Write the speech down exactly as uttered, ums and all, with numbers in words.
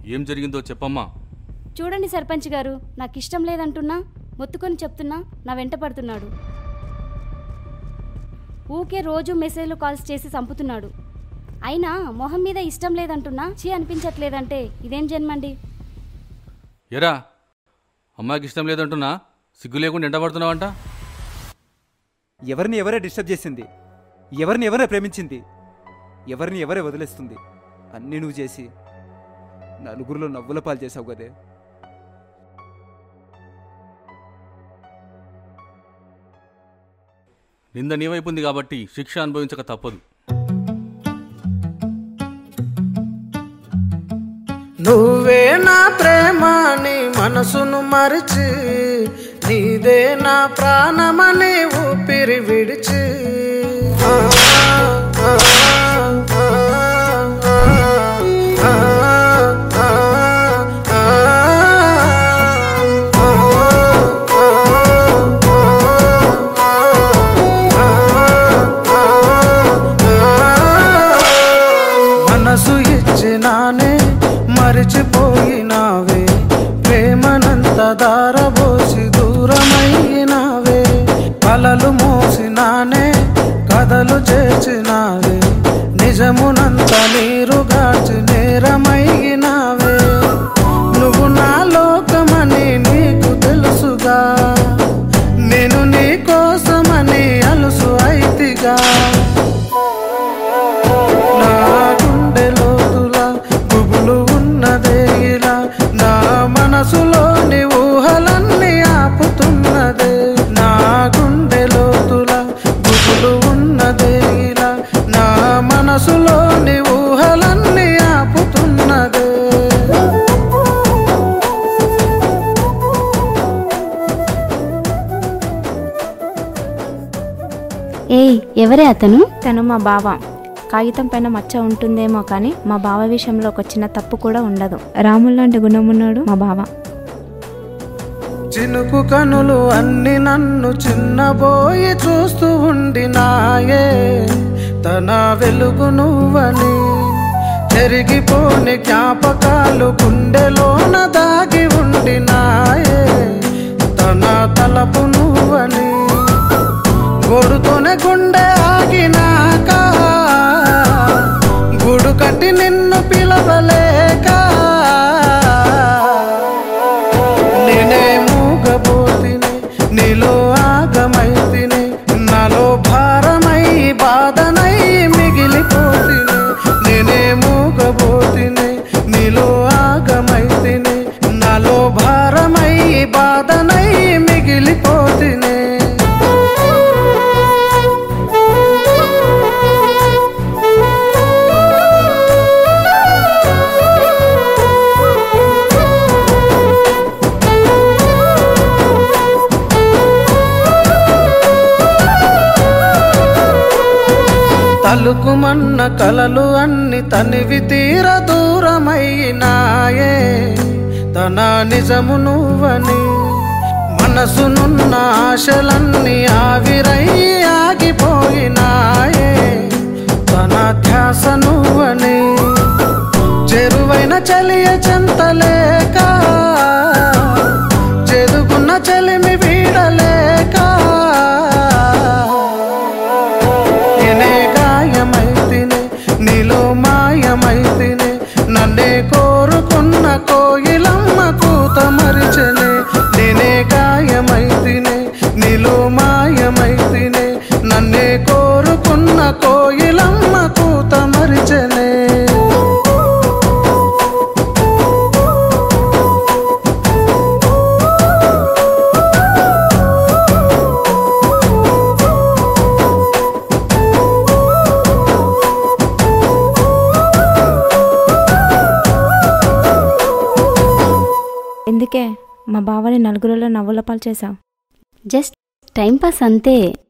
ఏం జరిగిందో చెప్పమ్మా. చూడండి సర్పంచ్ గారు, నాకు ఇష్టం లేదంటున్నా, మొత్తుకొని చెప్తున్నా నా వెంట పడుతున్నాడు. ఊకే రోజు మెసేజ్లు కాల్స్ చేసి చంపుతున్నాడు. అయినా మొహం మీద ఇష్టం లేదంటున్నా చీ అనిపించట్లేదంటే ఇదేం జన్మండి? ఎరా అమ్మాయికి ఇష్టం లేదంటున్నా సిగ్గు లేకుండా ఎంట పడుతున్నావంట. ఎవరిని ఎవరే డిస్టర్బ్ చేసింది? ఎవరిని ఎవరే ప్రేమించింది? ఎవరిని ఎవరే వదిలేస్తుంది? అన్నీ నువ్వు చేసి నలుగురిలో నవ్వుల పాలు చేసావు కదే. నింద నీవైపుంది కాబట్టి శిక్ష అనుభవించక తప్పదు. నువ్వే నా ప్రేమని మనసును మరిచి, నీదే నా ప్రాణమని ఊపిరి విడిచి, మనసు ఇచ్చినానే మరిచిపోయినావే, ప్రేమనంత దారబోసి దూరమైనావే, కలలు మోసినానే కథలు చేసినావే, నిజమునంత నీరు గాచి నేరమైనావే. నువ్వు నా లోకమని నీకు తెలుసుగా, నేను నీ కోసమని అలుసు అయితిగా. నా గుండెలో గుబులు ఉన్నదే ఇలా, నా మనసులోని ఊహలన్నీ ఆపుతున్నదే. నా గుండెలో గుబులు ఉన్నదే ఇలా, నా మనసులోని ఊహలన్నీ ఆపుతున్నదే. ఏయ్, ఎవరే అతను? తను మా బావ. కాగితం పైన మచ్చ ఉంటుందేమో కానీ మా బావ విషయంలో ఒక చిన్న తప్పు కూడా ఉండదు. రాముల్లాంటి గుణమున్నాడు మా బావ. చినుకు కనులు అన్ని నన్ను చిన్నబోయి చూస్తూ ఉండినాయే, తన వెలుగు నువ్వని. చెరిగిపోని జ్ఞాపకాలు గుండెలోన దాగి ఉండినాయే, తన తలపు నువ్వని. గొడుతోనే గుండె ఆగినాక గుడు కట్టి నిన్ను పిలవలేక, నేనే మూగబోతిని నీలో ఆగమైతిని, నాలో భారమై బాధనై మిగిలిపోతిని. నేనే మూగబోతిని నీలో ఆగమైతిని, నాలో భారమై బాధనై మిగిలిపోతిని. తలుకుమన్న కలలు అన్ని తనివి తీర దూరమైనాయే, తన నిజము నువ్వని. మనసునున్న ఆశలన్నీ ఆవిరై ఆగిపోయినాయే, తన ధ్యాస నువ్వని. చెరువైన చలియ చెంతలేక, చెదుకున్న చలిమి వీడలేక, నీలో మాయమైతిని, నన్నే కోరుకున్న కోయిలమ్మ కూత మరిచెనే. నేనే గాయమైతిని, నీలో మాయమైతిని, నన్నే కోరుకున్న కోయిలమ్మ కూత మరిచెనే. ఎందుకే మా బావని నలుగురిలో నవ్వుల పాలు చేశావు? జస్ట్ టైం పాస్ అంతే.